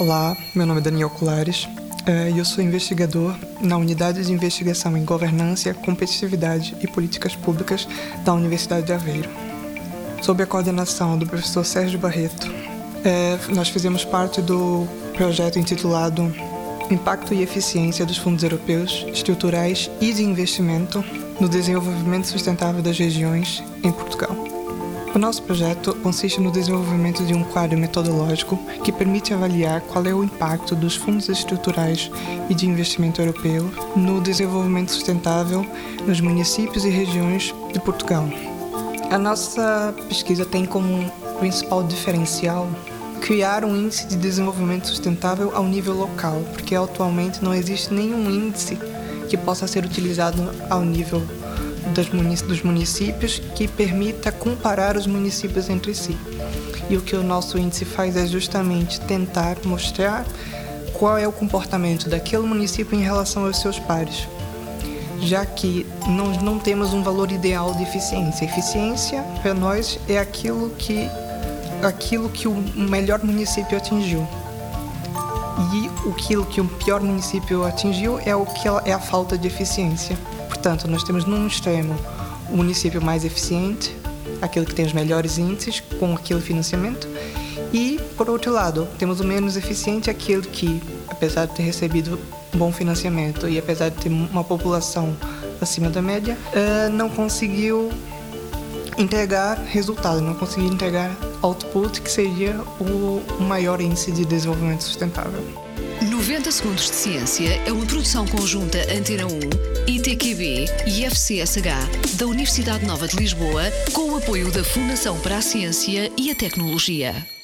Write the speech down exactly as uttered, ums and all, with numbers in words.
Olá, meu nome é Daniel Colares e eu sou investigador na Unidade de Investigação em Governança, Competitividade e Políticas Públicas da Universidade de Aveiro. Sob a coordenação do professor Sérgio Barreto, nós fizemos parte do projeto intitulado Impacto e Eficiência dos Fundos Europeus, Estruturais e de Investimento no Desenvolvimento Sustentável das Regiões em Portugal. O nosso projeto consiste no desenvolvimento de um quadro metodológico que permite avaliar qual é o impacto dos fundos estruturais e de investimento europeu no desenvolvimento sustentável nos municípios e regiões de Portugal. A nossa pesquisa tem como principal diferencial criar um índice de desenvolvimento sustentável ao nível local, porque atualmente não existe nenhum índice que possa ser utilizado ao nível dos municípios que permita comparar os municípios entre si. E o que o nosso índice faz é justamente tentar mostrar qual é o comportamento daquele município em relação aos seus pares, já que não, não temos um valor ideal de eficiência. Eficiência, para nós, é aquilo que, aquilo que o melhor município atingiu. E aquilo que o pior município atingiu é, o que é a falta de eficiência. Portanto, nós temos num extremo o município mais eficiente, aquele que tem os melhores índices com aquele financiamento, e, por outro lado, temos o menos eficiente, aquele que, apesar de ter recebido bom financiamento e apesar de ter uma população acima da média, não conseguiu entregar resultado, não conseguiu entregar output, que seria o maior índice de desenvolvimento sustentável. noventa Segundos de Ciência é uma produção conjunta Antena um, I T Q B e F C S H da Universidade Nova de Lisboa, com o apoio da Fundação para a Ciência e a Tecnologia.